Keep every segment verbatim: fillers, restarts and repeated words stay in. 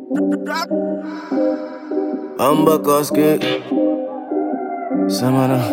Umbakoski. Samana.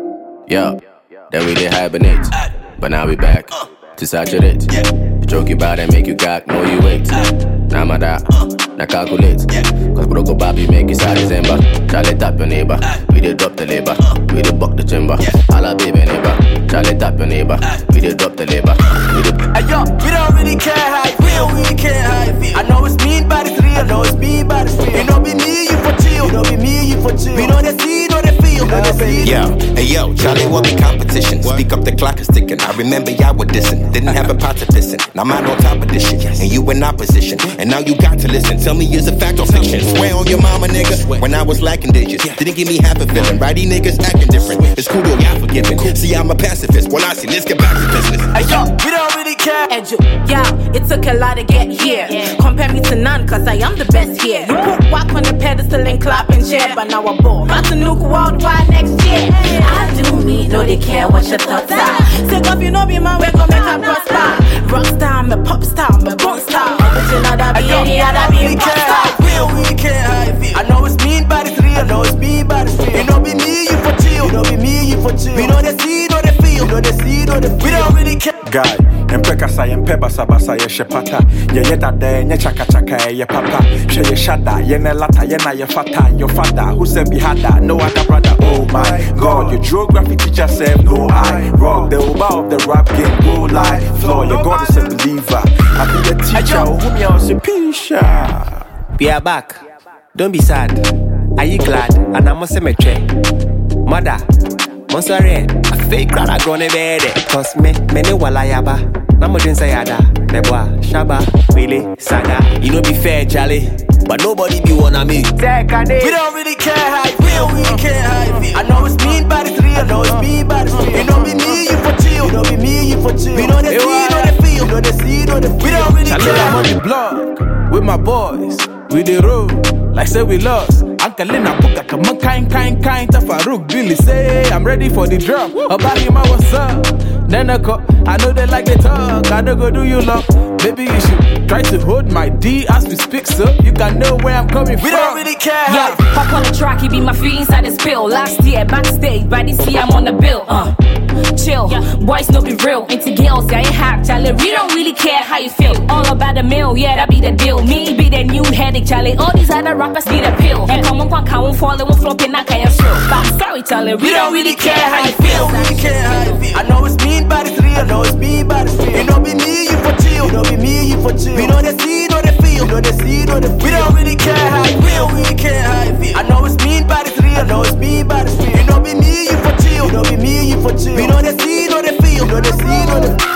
Yo, then we did hibernate, but now we back to saturate. Joke you about and make you gag, know you wait. Now my da, now calculate. Cause Broko Bobby make you sad December. Charlie tap your neighbor, we did drop the labor. We did buck the timber, holla baby neighbor. Charlie tap your neighbor, we did drop the labor. We did. Hey yo, we don't really care how you feel, we really care how you feel. I know it's mean, but it's real. I know it's mean, but it's real. It don't be me, you for chill. It don't be me, you for chill. We know they see, know they feel, know they see. Yo, hey yo, Charlie, what be competition? Speak up, the clock is ticking. I remember y'all were dissing, didn't have a pot to listen. Now I'm on top of this shit, and you in opposition. And now you got to listen. Tell me, is it fact or fiction? Swear on your mama, nigga. When I was lacking digits, didn't give me half a feeling. Right, these niggas acting different. It's cool though, y'all forgiving. See, I'm a pacifist. Well, I see, let's get back to business. Hey yo, we don't really care. Edu, yeah, it took a lot to get here. Yeah. Compare me to none, cause I am the best here. You put whack on the pedestal and clap and cheer, but now I'm bored. Got to nuke worldwide next year. I do me, no they care what your thoughts are. Say, if you know me, man, we're gonna make a prosper. Rockstar, I'm a pop star, I'm a rock star. Original, that be any other be pop star. Real, we care how you feel. I know it's mean, but it's real. I know it's mean, but it's real. It don't be me, you for chill. It don't be me, you for chill. We know they see, know they feel. Know they see, know they feel. We don't really care. Guy, empe kasa empe basa basa ye shepata. Ye ye dade nye chaka chaka ye papa. She ye shada ye ne lata ye na ye fata. Your father who said be hada, no other brother. Oh my God, your geography teacher said no I. Rock the oba of the rap game, go lie. Floor, your God is a believer. I be the teacher whom you are a pisha. We are back. Don't be sad. Are you glad? And I'm a cemetery. Mother, I'm sorry. I fake crowd, I gonna be there. Cause me, me ne wala yaba. Namo din sayada. Neboa, shaba, really, saga. You know be fair, Charlie. But nobody be wanna me. We don't really care how you feel. We really care how you feel. I know it's mean, but it's real. I know it's mean, but it's real. It don't be me, you for chill. It don't be me, you for chill. We know they see, know they feel. Know they see, know they feel. We don't really care. I'm on the block with my boys. We the road, like say we lost. Uncle Lena Puka, come on, kind, kind, kind. Tafaruk Billy say, I'm ready for the drop. About him, I what's up? Then I go, I know they like the talk. I don't go do you love. Maybe you should try to hold my D as we speak, so you can know where I'm coming we from. We don't really care. Yeah, pop on the track, he be my feet inside the spill. Last year, backstage, by this year, I'm on the bill. Uh, chill, yeah. Boys no be real. Into girls, yeah, you hack, Charlie. We don't really care how you feel. All about the mill, yeah, that be the deal. Me be the new headache, Charlie. All these other rappers need a pill. And come on, come on, fall, won't flop in, I can't show. But I'm sorry, Charlie, we, we don't really care how you feel. We really care how you feel. I know it's mean, but it's real. I know it's mean, but it's real. It don't be me, you for chill. It don't be me, you for chill. We know they see, know they feel. Know they see, know they feel. We don't really care how you feel. We really care how you feel. I know it's mean, but it's real. I know it's mean, but it's real. It don't be me, you for chill. It don't be me, you for chill. We know they see, know they feel. Know they see, know they feel.